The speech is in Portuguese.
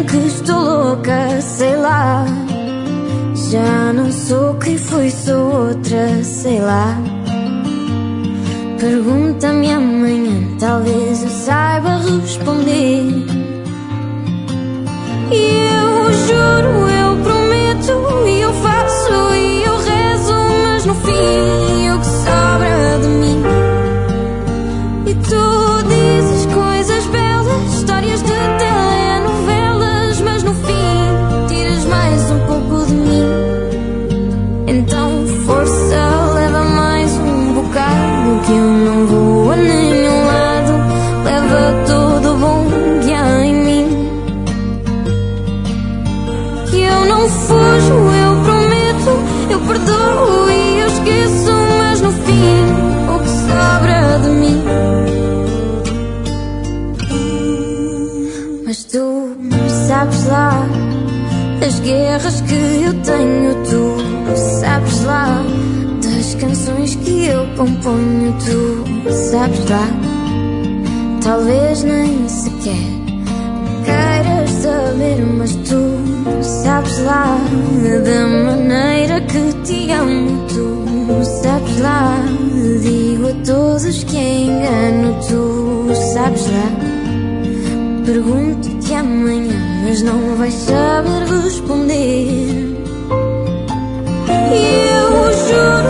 dizem que estou louca, sei lá. Já não sou quem fui, sou outra, sei lá. Pergunta-me amanhã, talvez eu saiba responder. E eu juro, eu prometo, e eu faço, e eu rezo, mas no fim o que sobra de mim. E tu dizes coisas belas, histórias de telenovelas, mas no fim tiras mais um pouco de mim. Então força, leva mais um bocado, que eu não vou a nenhum lado. Leva todo o bom que há em mim. Que eu não fujo, eu prometo, eu perdoo e eu esqueço, mas no fim o que sobra de mim. Mas tu sabes lá das guerras que eu tenho, tu sabes lá das canções que eu componho, tu sabes lá. Talvez nem sequer queiras saber, mas tu sabes lá da maneira que te amo, tu sabes lá. Digo a todos que engano, tu sabes lá. Pergunto-te amanhã, mas não vais saber responder. E eu juro.